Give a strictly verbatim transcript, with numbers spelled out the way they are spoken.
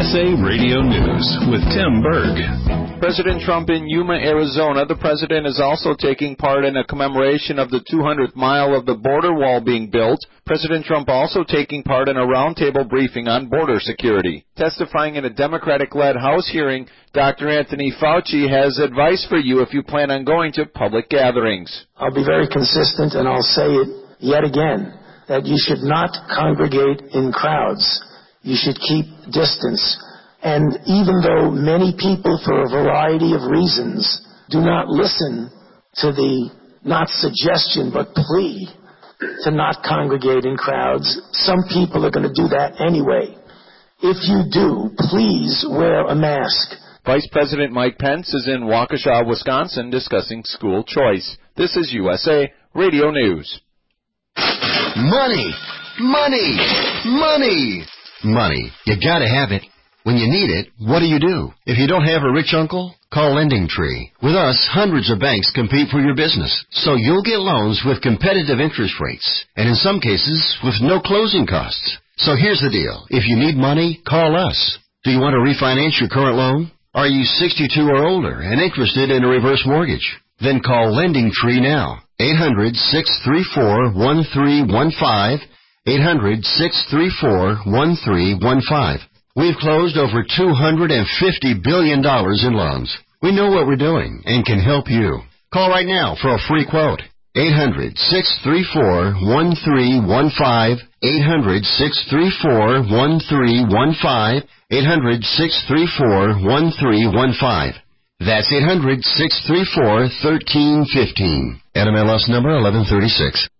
S A Radio News with Tim Berg. President Trump in Yuma, Arizona. The president is also taking part in a commemoration of the two hundredth mile of the border wall being built. President Trump also taking part in a roundtable briefing on border security. Testifying in a Democratic-led House hearing, Doctor Anthony Fauci has advice for you if you plan on going to public gatherings. I'll be very consistent, and I'll say it yet again, that you should not congregate in crowds. You should keep distance. And even though many people, for a variety of reasons, do not listen to the, not suggestion, but plea to not congregate in crowds, some people are going to do that anyway. If you do, please wear a mask. Vice President Mike Pence is in Waukesha, Wisconsin, discussing school choice. This is U S A Radio News. Money, money, money, money. You gotta have it. When you need it, what do you do? If you don't have a rich uncle, call LendingTree. With us, hundreds of banks compete for your business, so you'll get loans with competitive interest rates, and in some cases, with no closing costs. So here's the deal. If you need money, call us. Do you want to refinance your current loan? Are you sixty-two or older and interested in a reverse mortgage? Then call LendingTree now. eight hundred, six three four, one three one five. eight hundred, six three four, one three one five. We've closed over two hundred fifty billion dollars in loans. We know what we're doing and can help you. Call right now for a free quote. eight hundred, six three four, one three one five. eight hundred, six three four, one three one five. eight hundred, six three four, one three one five. That's eight hundred, six three four, one three one five. N M L S number eleven thirty-six.